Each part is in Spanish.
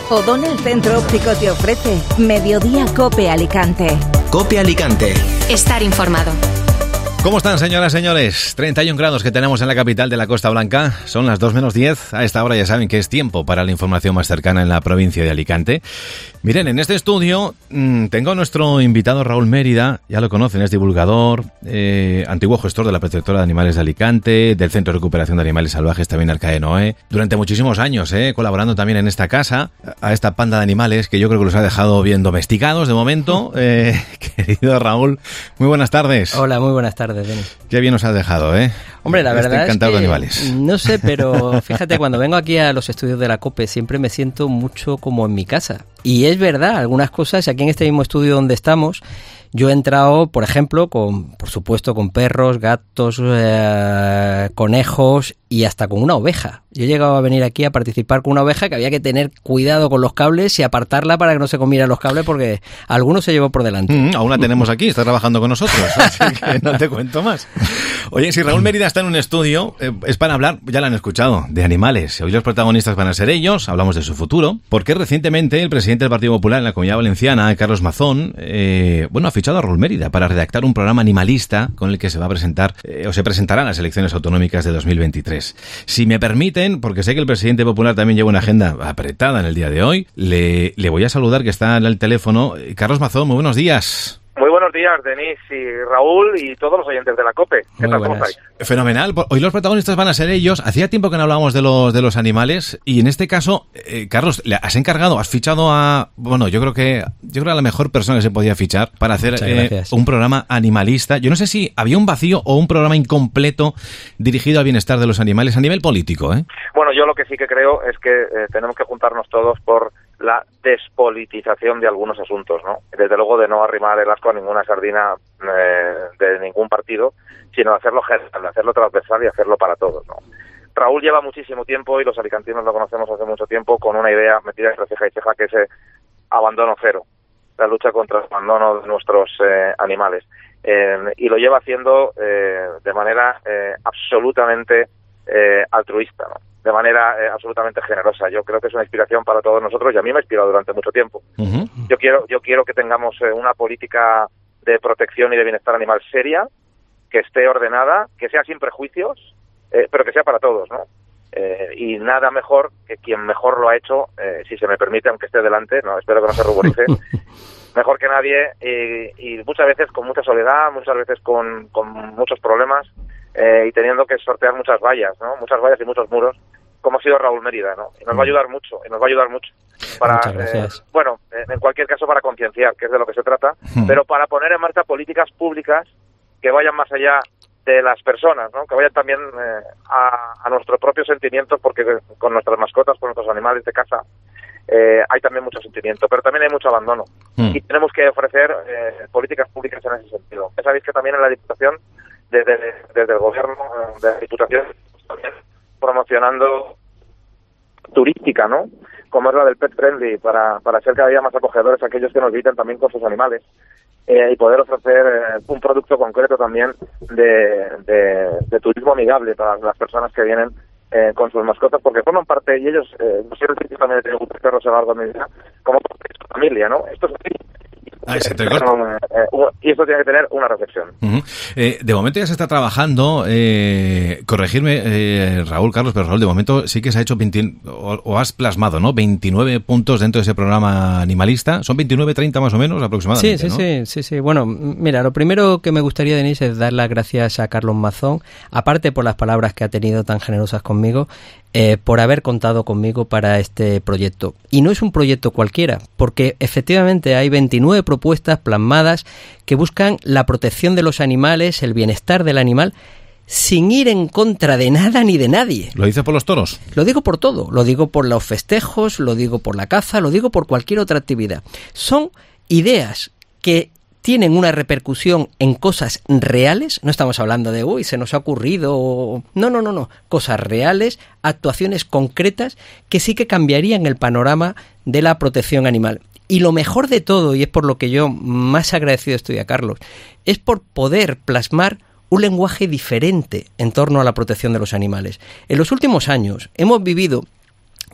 O'Donnell Centro Óptico te ofrece Mediodía Cope Alicante. Cope Alicante. Estar informado. ¿Cómo están, señoras y señores? 31 grados que tenemos en la capital de la Costa Blanca. Son las 2 menos 10. A esta hora ya saben que es tiempo para la información más cercana en la provincia de Alicante. Miren, en este estudio tengo a nuestro invitado Raúl Mérida. Ya lo conocen, es divulgador, antiguo gestor de la Protectora de Animales de Alicante, del Centro de Recuperación de Animales Salvajes, también Arca de Noé. Durante muchísimos años, colaborando también en esta casa, a esta panda de animales que yo creo que los ha dejado bien domesticados de momento. Querido Raúl, muy buenas tardes. Hola, muy buenas tardes. Denis. Qué bien nos has dejado, ¿eh? Hombre, la verdad es que, de animales. No sé, pero fíjate, cuando vengo aquí a los estudios de la COPE siempre me siento mucho como en mi casa. Y es verdad, algunas cosas, aquí en este mismo estudio donde estamos, yo he entrado, por ejemplo, por supuesto, con perros, gatos, conejos y hasta con una oveja. Yo he llegado a venir aquí a participar con una oveja que había que tener cuidado con los cables y apartarla para que no se comiera los cables porque alguno se llevó por delante. Aún la tenemos aquí, está trabajando con nosotros, así que no te cuento más. Oye, si Raúl Mérida está en un estudio, es para hablar, ya lo han escuchado, de animales. Hoy los protagonistas van a ser ellos, hablamos de su futuro, porque recientemente el presidente del Partido Popular en la Comunidad Valenciana, Carlos Mazón, ha fichado a Raúl Mérida para redactar un programa animalista con el que se va a presentar, o se presentarán las elecciones autonómicas de 2023. Si me permiten, porque sé que el presidente popular también lleva una agenda apretada en el día de hoy, le voy a saludar, que está en el teléfono. Carlos Mazón, muy buenos días. Muy buenos días, Denis y Raúl y todos los oyentes de la COPE. ¿Qué tal? ¿Cómo estáis? Fenomenal. Hoy los protagonistas van a ser ellos. Hacía tiempo que no hablábamos de los animales y en este caso, Carlos, has encargado, has fichado yo creo que a la mejor persona que se podía fichar para hacer un programa animalista. Yo no sé si había un vacío o un programa incompleto dirigido al bienestar de los animales a nivel político, ¿eh? Bueno, yo lo que sí que creo es que tenemos que juntarnos todos por la despolitización de algunos asuntos, ¿no? Desde luego de no arrimar el asco a ninguna sardina de ningún partido, sino de hacerlo general, de hacerlo transversal y hacerlo para todos, ¿no? Raúl lleva muchísimo tiempo, y los alicantinos lo conocemos hace mucho tiempo, con una idea metida entre ceja y ceja, que es abandono cero, la lucha contra el abandono de nuestros animales. Y lo lleva haciendo de manera absolutamente altruista, ¿no? De manera absolutamente generosa. Yo creo que es una inspiración para todos nosotros y a mí me ha inspirado durante mucho tiempo. Uh-huh. Yo quiero que tengamos una política de protección y de bienestar animal seria, que esté ordenada, que sea sin prejuicios, pero que sea para todos, ¿no? Y nada mejor que quien mejor lo ha hecho, si se me permite, aunque esté delante, no, espero que no se ruborice, mejor que nadie, y muchas veces con mucha soledad, muchas veces con muchos problemas, y teniendo que sortear muchas vallas, ¿no? Muchas vallas y muchos muros, como ha sido Raúl Mérida, ¿no? Y nos va a ayudar mucho, para, en cualquier caso, para concienciar, que es de lo que se trata, pero para poner en marcha políticas públicas que vayan más allá de las personas, ¿no? Que vayan también a nuestros propios sentimientos, porque con nuestras mascotas, con nuestros animales de casa, hay también mucho sentimiento, pero también hay mucho abandono. Y tenemos que ofrecer políticas públicas en ese sentido. Ya sabéis que también en la Diputación, desde el gobierno de la Diputación, también promocionando turística, ¿no? Como es la del Pet Friendly, para ser cada día más acogedores a aquellos que nos visiten también con sus animales, y poder ofrecer un producto concreto también de turismo amigable para las personas que vienen con sus mascotas, porque forman parte, y ellos, no sé si también he tenido muchos perros a lo largo de mi vida, como parte de su familia, ¿no? Esto es así. Y esto tiene que tener una reflexión. Uh-huh. De momento ya se está trabajando, corregirme, Raúl, Carlos, pero Raúl, de momento sí que se ha hecho o has plasmado, ¿no? 29 puntos dentro de ese programa animalista. Son 29, 30 más o menos aproximadamente, ¿no? Sí. Bueno, mira, lo primero que me gustaría, Denise, es dar las gracias a Carlos Mazón, aparte por las palabras que ha tenido tan generosas conmigo, por haber contado conmigo para este proyecto. Y no es un proyecto cualquiera, porque efectivamente hay 29 propuestas plasmadas que buscan la protección de los animales, el bienestar del animal, sin ir en contra de nada ni de nadie. ¿Lo dices por los toros? Lo digo por todo. Lo digo por los festejos, lo digo por la caza, lo digo por cualquier otra actividad. Son ideas que tienen una repercusión en cosas reales. No estamos hablando de, se nos ha ocurrido. No. Cosas reales, actuaciones concretas que sí que cambiarían el panorama de la protección animal. Y lo mejor de todo, y es por lo que yo más agradecido estoy a Carlos, es por poder plasmar un lenguaje diferente en torno a la protección de los animales. En los últimos años hemos vivido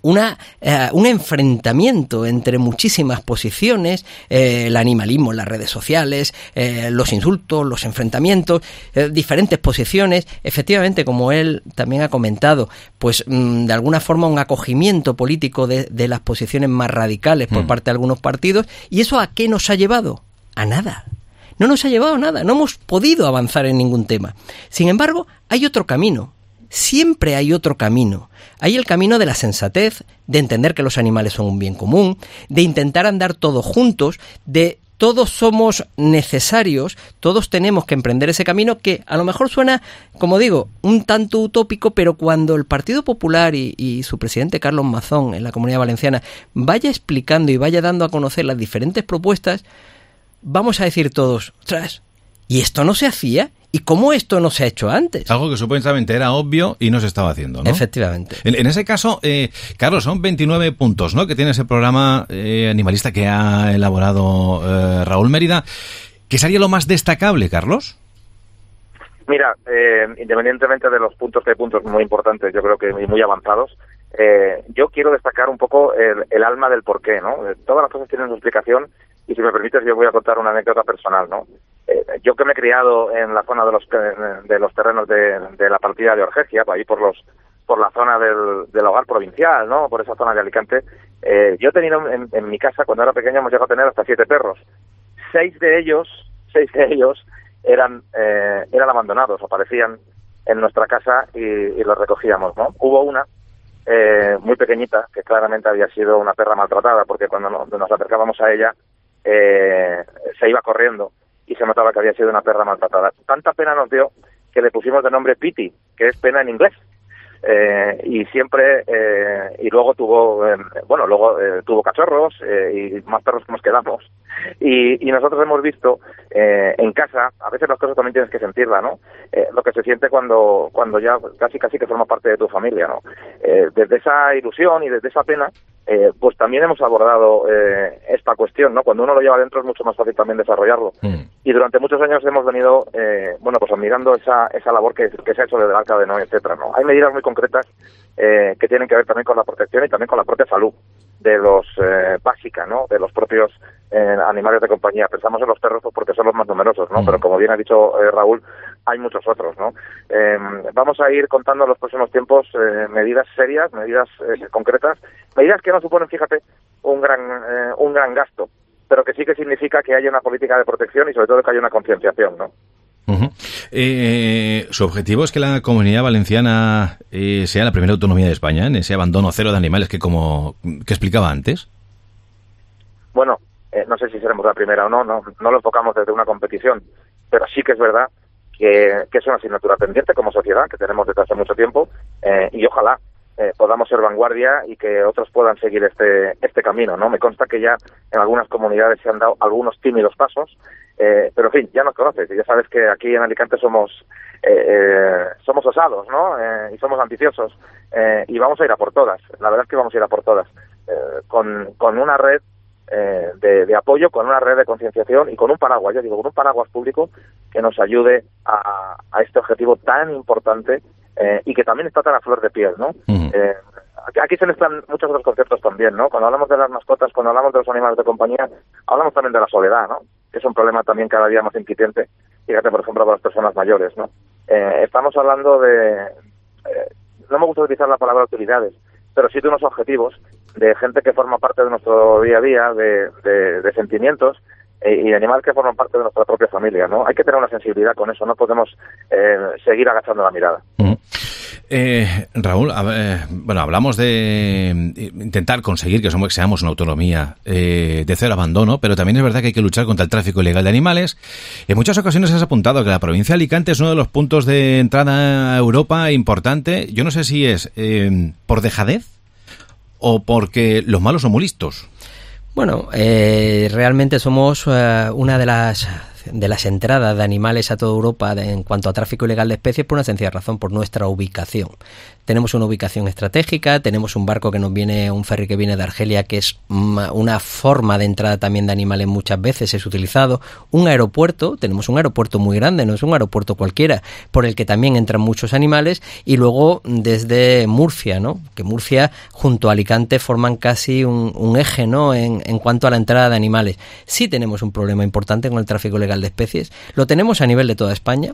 un enfrentamiento entre muchísimas posiciones, el animalismo en las redes sociales, los insultos, los enfrentamientos, diferentes posiciones. Efectivamente, como él también ha comentado, pues de alguna forma un acogimiento político de las posiciones más radicales por parte de algunos partidos. ¿Y eso a qué nos ha llevado? A nada. No nos ha llevado a nada. No hemos podido avanzar en ningún tema. Sin embargo, hay otro camino. Siempre hay otro camino. Hay el camino de la sensatez, de entender que los animales son un bien común, de intentar andar todos juntos, de todos somos necesarios, todos tenemos que emprender ese camino que a lo mejor suena, como digo, un tanto utópico, pero cuando el Partido Popular y su presidente Carlos Mazón en la Comunidad Valenciana vaya explicando y vaya dando a conocer las diferentes propuestas, vamos a decir todos, ostras, ¿y esto no se hacía? ¿Y cómo esto no se ha hecho antes? Algo que supuestamente era obvio y no se estaba haciendo, ¿no? Efectivamente. En ese caso, Carlos, son 29 puntos, ¿no?, que tiene ese programa animalista que ha elaborado Raúl Mérida. ¿Qué sería lo más destacable, Carlos? Mira, independientemente de los puntos, que hay puntos muy importantes, yo creo que muy avanzados, yo quiero destacar un poco el alma del porqué, ¿no? Todas las cosas tienen su explicación y, si me permites, yo voy a contar una anécdota personal, ¿no? Yo, que me he criado en la zona de los terrenos de la partida de Orgegia, ahí por la zona del hogar provincial, ¿no?, por esa zona de Alicante, yo he tenido en mi casa, cuando era pequeño, hemos llegado a tener hasta 7 perros. 6 de ellos eran abandonados, aparecían en nuestra casa y los recogíamos, ¿no? Hubo una muy pequeñita que claramente había sido una perra maltratada, porque cuando nos acercábamos a ella se iba corriendo y se notaba que había sido una perra maltratada. Tanta pena nos dio que le pusimos de nombre Pity, que es pena en inglés. Y siempre, y luego tuvo cachorros y más perros que nos quedamos. Y nosotros hemos visto en casa, a veces las cosas también tienes que sentirla, ¿no? Lo que se siente cuando ya casi que forma parte de tu familia, ¿no? Desde esa ilusión y desde esa pena, pues también hemos abordado esta cuestión, ¿no? Cuando uno lo lleva dentro es mucho más fácil también desarrollarlo. Y durante muchos años hemos venido, pues admirando esa labor que se ha hecho desde el Arca de Noé, etcétera, ¿no? Hay medidas muy concretas que tienen que ver también con la protección y también con la propia salud de los básica, ¿no?, de los propios animales de compañía. Pensamos en los perros porque son los más numerosos, ¿no? Pero, como bien ha dicho Raúl, hay muchos otros, ¿no? Vamos a ir contando en los próximos tiempos medidas serias, medidas concretas, medidas que no suponen, fíjate, un gran gasto, pero que sí que significa que haya una política de protección y sobre todo que haya una concienciación, ¿no? Su objetivo es que la Comunidad Valenciana sea la primera autonomía de España en ese abandono cero de animales que explicaba antes. Bueno, no sé si seremos la primera o no lo enfocamos desde una competición, pero sí que es verdad que es una asignatura pendiente como sociedad que tenemos desde hace mucho tiempo, y ojalá podamos ser vanguardia y que otros puedan seguir este camino, ¿no? Me consta que ya en algunas comunidades se han dado algunos tímidos pasos, pero en fin, ya nos conoces y ya sabes que aquí en Alicante somos osados, ¿no? Y somos ambiciosos, y vamos a ir a por todas. La verdad es que vamos a ir a por todas, con una red de apoyo, con una red de concienciación y con un paraguas, con un paraguas público que nos ayude a este objetivo tan importante, y que también está tan a flor de piel, ¿no? Aquí se mezclan muchos otros conceptos también, ¿no? Cuando hablamos de las mascotas, cuando hablamos de los animales de compañía, hablamos también de la soledad, ¿no? Que es un problema también cada día más inquiriente. Fíjate, por ejemplo, para las personas mayores, ¿no? Estamos hablando no me gusta utilizar la palabra utilidades, pero sí de unos objetivos de gente que forma parte de nuestro día a día, de sentimientos, y de animales que forman parte de nuestra propia familia, ¿no? Hay que tener una sensibilidad con eso, no podemos seguir agachando la mirada. Raúl, hablamos de intentar conseguir que seamos una autonomía de cero abandono, pero también es verdad que hay que luchar contra el tráfico ilegal de animales. En muchas ocasiones has apuntado que la provincia de Alicante es uno de los puntos de entrada a Europa importante. Yo no sé si es por dejadez o porque los malos son muy listos. Bueno, realmente somos una de las entradas de animales a toda Europa en cuanto a tráfico ilegal de especies por una sencilla razón, por nuestra ubicación. tenemos una ubicación estratégica, tenemos un barco que nos viene, un ferry que viene de Argelia, que es una forma de entrada también de animales, muchas veces es utilizado, un aeropuerto, tenemos un aeropuerto muy grande, no es un aeropuerto cualquiera, por el que también entran muchos animales, y luego desde Murcia, ¿no? Que Murcia junto a Alicante forman casi un eje, ¿no? En cuanto a la entrada de animales. Sí tenemos un problema importante con el tráfico ilegal de especies, lo tenemos a nivel de toda España.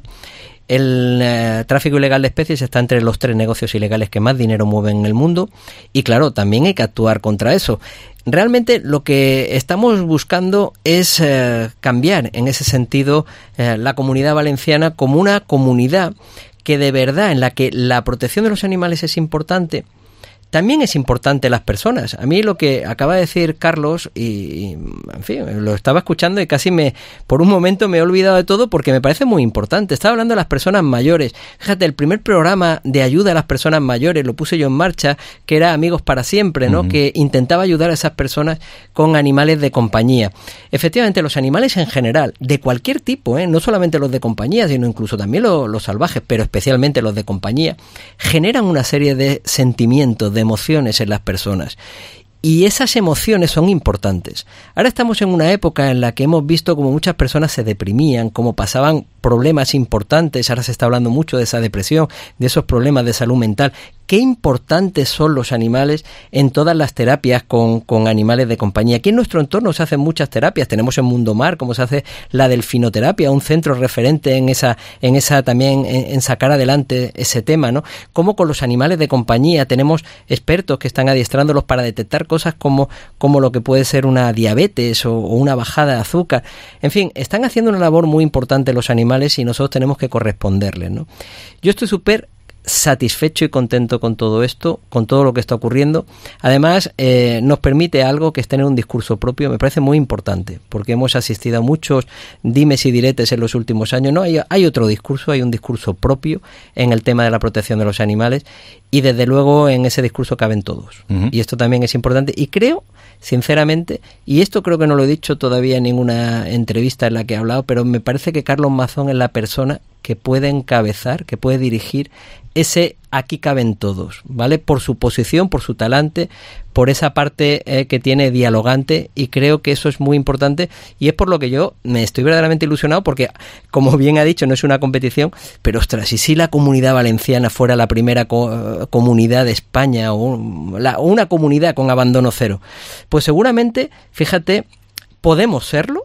El tráfico ilegal de especies está entre los 3 negocios ilegales que más dinero mueven en el mundo, y claro, también hay que actuar contra eso. Realmente lo que estamos buscando es cambiar en ese sentido la Comunidad Valenciana como una comunidad que de verdad, en la que la protección de los animales es importante. También es importante las personas. A mí lo que acaba de decir Carlos, y en fin, lo estaba escuchando y casi por un momento me he olvidado de todo porque me parece muy importante. Estaba hablando de las personas mayores. Fíjate, el primer programa de ayuda a las personas mayores lo puse yo en marcha, que era Amigos para Siempre, ¿no? Que intentaba ayudar a esas personas con animales de compañía. Efectivamente, los animales en general, de cualquier tipo, no solamente los de compañía, sino incluso también los salvajes, pero especialmente los de compañía, generan una serie de sentimientos, de emociones en las personas. Y esas emociones son importantes. Ahora estamos en una época en la que hemos visto como muchas personas se deprimían, como pasaban problemas importantes. Ahora se está hablando mucho de esa depresión, de esos problemas de salud mental. Qué importantes son los animales en todas las terapias con animales de compañía. Aquí en nuestro entorno se hacen muchas terapias. Tenemos en Mundo Mar, como se hace la delfinoterapia, un centro referente en esa también en sacar adelante ese tema, ¿no? Como con los animales de compañía tenemos expertos que están adiestrándolos para detectar cosas como lo que puede ser una diabetes o una bajada de azúcar. En fin, están haciendo una labor muy importante los animales y nosotros tenemos que corresponderles, ¿no? Yo estoy súper satisfecho y contento con todo esto, con todo lo que está ocurriendo. Además, nos permite algo, que es tener un discurso propio. Me parece muy importante, porque hemos asistido a muchos dimes y diretes en los últimos años. No, hay otro discurso, hay un discurso propio en el tema de la protección de los animales, y desde luego en ese discurso caben todos. Y esto también es importante, y creo, sinceramente, y esto creo que no lo he dicho todavía en ninguna entrevista en la que he hablado, pero me parece que Carlos Mazón es la persona que puede encabezar, que puede dirigir ese aquí caben todos, ¿vale? Por su posición, por su talante, por esa parte que tiene dialogante, y creo que eso es muy importante, y es por lo que yo me estoy verdaderamente ilusionado, porque, como bien ha dicho, no es una competición, pero ostras, y si la Comunidad Valenciana fuera la primera comunidad de España, o una comunidad con abandono cero, pues seguramente, fíjate, podemos serlo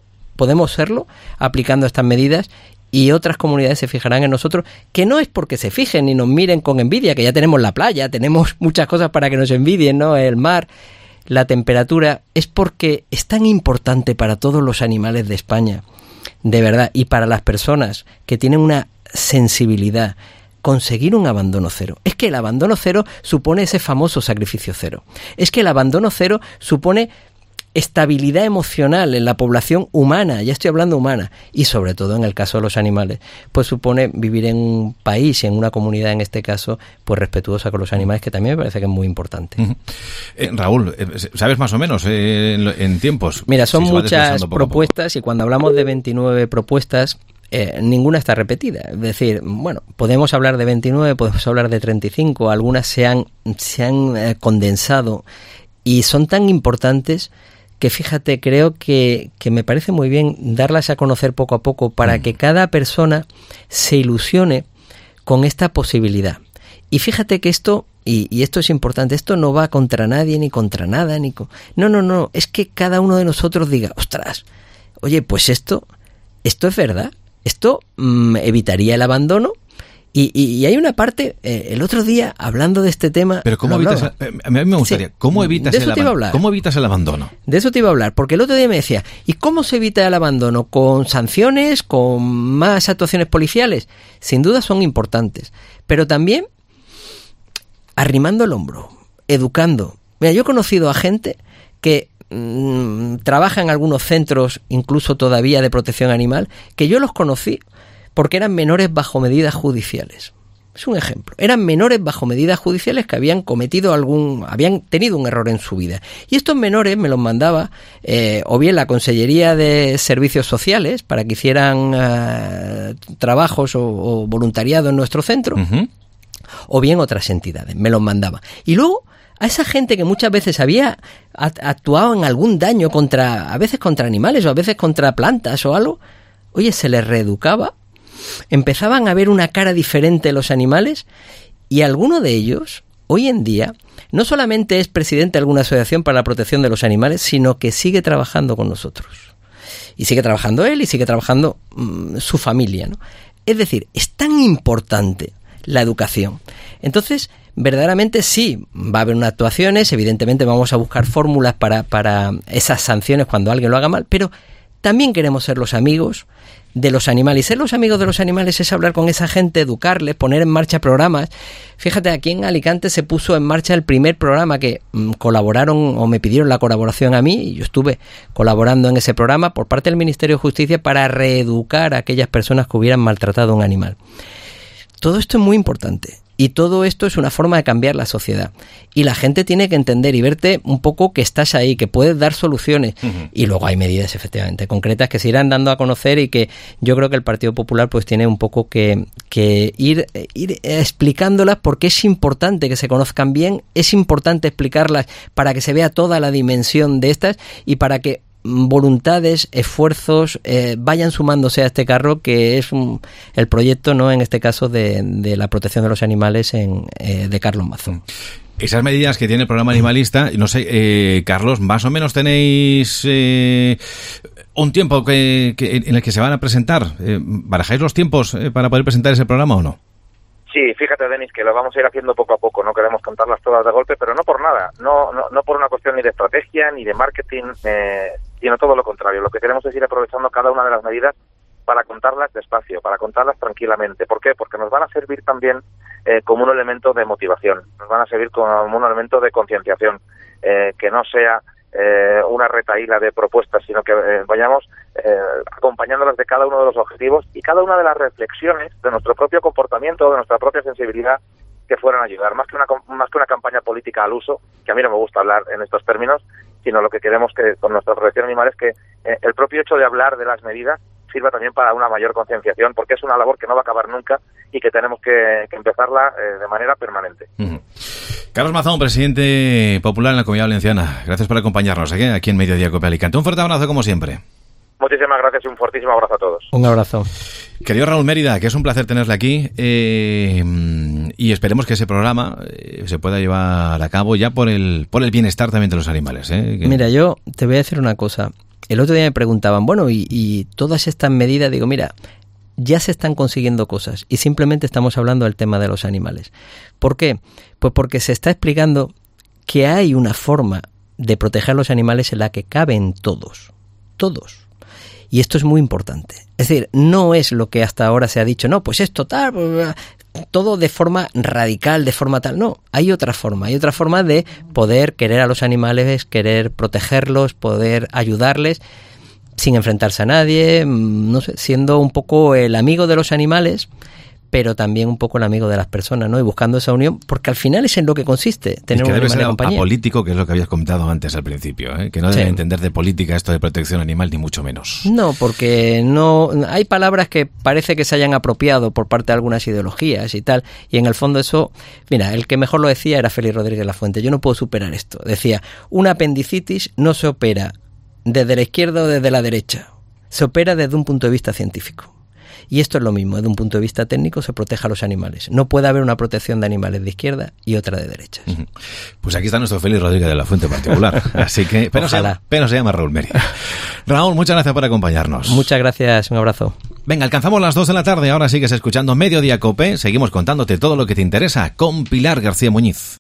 aplicando estas medidas, y otras comunidades se fijarán en nosotros, que no es porque se fijen ni nos miren con envidia, que ya tenemos la playa, tenemos muchas cosas para que nos envidien, ¿no? El mar, la temperatura, es porque es tan importante para todos los animales de España, de verdad, y para las personas que tienen una sensibilidad, conseguir un abandono cero. Es que el abandono cero supone ese famoso sacrificio cero. Es que el abandono cero supone estabilidad emocional en la población humana, ya estoy hablando humana, y sobre todo en el caso de los animales, pues supone vivir en un país y en una comunidad, en este caso, pues respetuosa con los animales, que también me parece que es muy importante. Raúl, ¿sabes más o menos en tiempos? Mira, son muchas propuestas, y cuando hablamos de 29 propuestas, ninguna está repetida. Es decir, bueno, podemos hablar de 29, podemos hablar de 35, algunas se han condensado y son tan importantes que, fíjate, creo que me parece muy bien darlas a conocer poco a poco para que cada persona se ilusione con esta posibilidad. Y fíjate que esto, y esto es importante, esto no va contra nadie ni contra nada, no, es que cada uno de nosotros diga, ostras, oye, pues esto es verdad, esto evitaría el abandono. Y hay una parte, el otro día, hablando de este tema... Pero ¿cómo evitas? A mí me gustaría, sí, ¿cómo evitas el abandono? De eso te iba a hablar, porque el otro día me decía, ¿y cómo se evita el abandono? ¿Con sanciones? ¿Con más actuaciones policiales? Sin duda son importantes, pero también arrimando el hombro, educando. Mira, yo he conocido a gente que trabaja en algunos centros, incluso todavía de protección animal, que yo los conocí porque eran menores bajo medidas judiciales. Es un ejemplo. Eran menores bajo medidas judiciales que habían tenido un error en su vida. Y estos menores me los mandaba o bien la Consellería de Servicios Sociales para que hicieran trabajos o voluntariado en nuestro centro, o bien otras entidades, me los mandaban. Y luego, a esa gente que muchas veces había actuado en algún daño a veces contra animales o a veces contra plantas o algo, oye, se les reeducaba, empezaban a ver una cara diferente de los animales y alguno de ellos, hoy en día, no solamente es presidente de alguna asociación para la protección de los animales, sino que sigue trabajando con nosotros. Y sigue trabajando él y sigue trabajando su familia, ¿no? Es decir, es tan importante la educación. Entonces, verdaderamente sí, va a haber unas actuaciones, evidentemente vamos a buscar fórmulas para esas sanciones cuando alguien lo haga mal, pero también queremos ser los amigos de los animales. Y ser los amigos de los animales es hablar con esa gente, educarles, poner en marcha programas. Fíjate, aquí en Alicante se puso en marcha el primer programa que colaboraron o me pidieron la colaboración a mí y yo estuve colaborando en ese programa por parte del Ministerio de Justicia para reeducar a aquellas personas que hubieran maltratado a un animal. Todo esto es muy importante. Y todo esto es una forma de cambiar la sociedad. Y la gente tiene que entender y verte un poco que estás ahí, que puedes dar soluciones. Uh-huh. Y luego hay medidas, efectivamente, concretas que se irán dando a conocer y que yo creo que el Partido Popular pues tiene un poco que ir explicándolas porque es importante que se conozcan bien, es importante explicarlas para que se vea toda la dimensión de estas y para que voluntades, esfuerzos vayan sumándose a este carro que es el proyecto, no en este caso de la protección de los animales de Carlos Mazón. Esas medidas que tiene el programa animalista, no sé, Carlos, más o menos tenéis un tiempo en el que se van a presentar. ¿Barajáis los tiempos para poder presentar ese programa o no? Sí, fíjate, Denis, que lo vamos a ir haciendo poco a poco, no queremos contarlas todas de golpe, pero no por nada, no por una cuestión ni de estrategia ni de marketing, sino todo lo contrario. Lo que queremos es ir aprovechando cada una de las medidas para contarlas despacio, para contarlas tranquilamente. ¿Por qué? Porque nos van a servir también como un elemento de motivación, nos van a servir como un elemento de concienciación, que no sea una retahíla de propuestas, sino que vayamos acompañándolas de cada uno de los objetivos y cada una de las reflexiones de nuestro propio comportamiento, de nuestra propia sensibilidad, que fueran a ayudar, más que una campaña política al uso, que a mí no me gusta hablar en estos términos, sino lo que queremos que con nuestra protección animal es que el propio hecho de hablar de las medidas sirva también para una mayor concienciación, porque es una labor que no va a acabar nunca y que tenemos que empezarla de manera permanente. Uh-huh. Carlos Mazón, presidente popular en la Comunidad Valenciana. Gracias por acompañarnos aquí en Mediodía Cope Alicante. Un fuerte abrazo como siempre. Muchísimas gracias y un fortísimo abrazo a todos. Un abrazo. Querido Raúl Mérida, que es un placer tenerle aquí y esperemos que ese programa se pueda llevar a cabo ya por el bienestar también de los animales. Mira, yo te voy a decir una cosa. El otro día me preguntaban, bueno, y todas estas medidas, digo, mira, ya se están consiguiendo cosas y simplemente estamos hablando del tema de los animales. ¿Por qué? Pues porque se está explicando que hay una forma de proteger a los animales en la que caben todos. Y esto es muy importante. Es decir, no es lo que hasta ahora se ha dicho, no, pues es total, todo de forma radical, de forma tal. No, hay otra forma de poder querer a los animales, querer protegerlos, poder ayudarles sin enfrentarse a nadie, no sé, siendo un poco el amigo de los animales, pero también un poco el amigo de las personas, ¿no? Y buscando esa unión, porque al final es en lo que consiste tener un animal de compañía. Apolítico, que es lo que habías comentado antes al principio, que no debe entender de política esto de protección animal, ni mucho menos. No, porque no hay palabras que parece que se hayan apropiado por parte de algunas ideologías y tal, y en el fondo eso, mira, el que mejor lo decía era Félix Rodríguez Lafuente. Yo no puedo superar esto. Decía, una apendicitis no se opera desde la izquierda o desde la derecha, se opera desde un punto de vista científico. Y esto es lo mismo, desde un punto de vista técnico se protege a los animales. No puede haber una protección de animales de izquierda y otra de derechas. Pues aquí está nuestro Félix Rodríguez de Lafuente particular. Así que, pero se llama Raúl Mérida. Raúl, muchas gracias por acompañarnos. Muchas gracias, un abrazo. Venga, alcanzamos las 2 de la tarde, ahora sigues escuchando Mediodía Cope, seguimos contándote todo lo que te interesa con Pilar García Muñiz.